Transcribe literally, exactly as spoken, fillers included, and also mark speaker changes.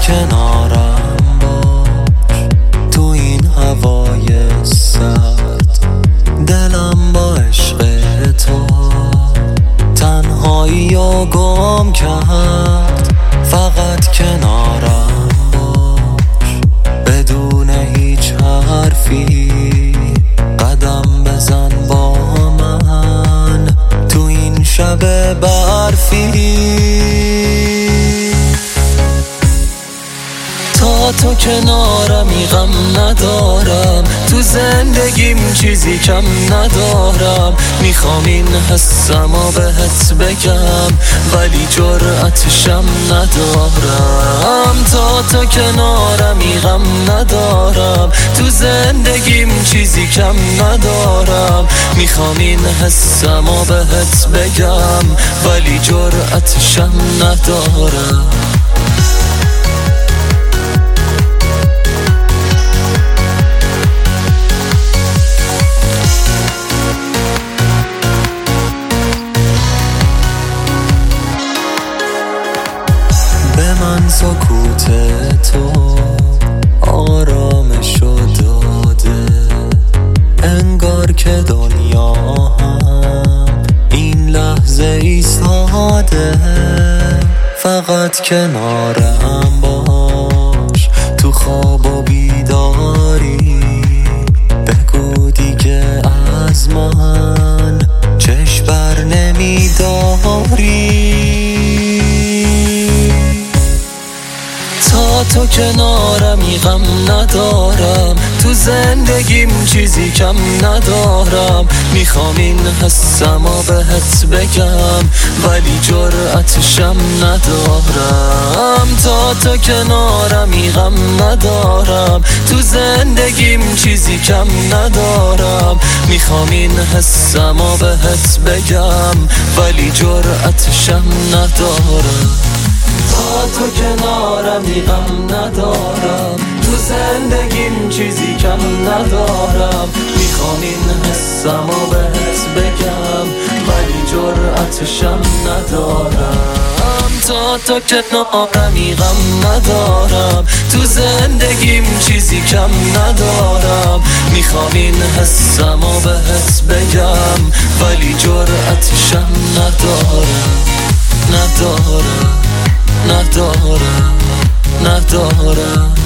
Speaker 1: کنارم باش تو این هوای سرد، دلم با عشق تو تنهایی و گم کرد. فقط کنارم باش بدون هیچ حرفی، قدم بزن با من تو این شب برفی. تا تو کنارمی غم ندارم، تو زندگیم چیزی کم ندارم. میخوام این حسمو بهت بگم ولی جرأتشم ندارم. تا تو کنارمی غم ندارم، تو زندگیم چیزی کم ندارم. میخوام این حسمو بهت بگم ولی جرأتشم ندارم. به من سکوت تو آرامشو داده، انگار که دنیا هم این لحظه ایستاده. فقط کنارم باش تو خواب و بیداری، بگو دیگه از من چشم بر نمیداری. تا تو کنارمی غم ندارم، تو زندگیم چیزی کم ندارم. میخوام این حسمو بهت بگم ولی جرأتشم ندارم. تا تو کنارمی غم ندارم، تو زندگیم چیزی کم ندارم. میخوام این حسمو بهت بگم ولی جرأتشم ندارم. تا تو کنارمی غم ندارم، تو زندگیم چیزی کم ندارم. میخوام این حسمو بهت بگم ولی جرأتشم ندارم. تا تو کنارمی غم ندارم، تو زندگیم چیزی کم ندارم. میخوام این حسمو بهت بگم ولی جرأتشم ندارم. ندارم ندارم ندارم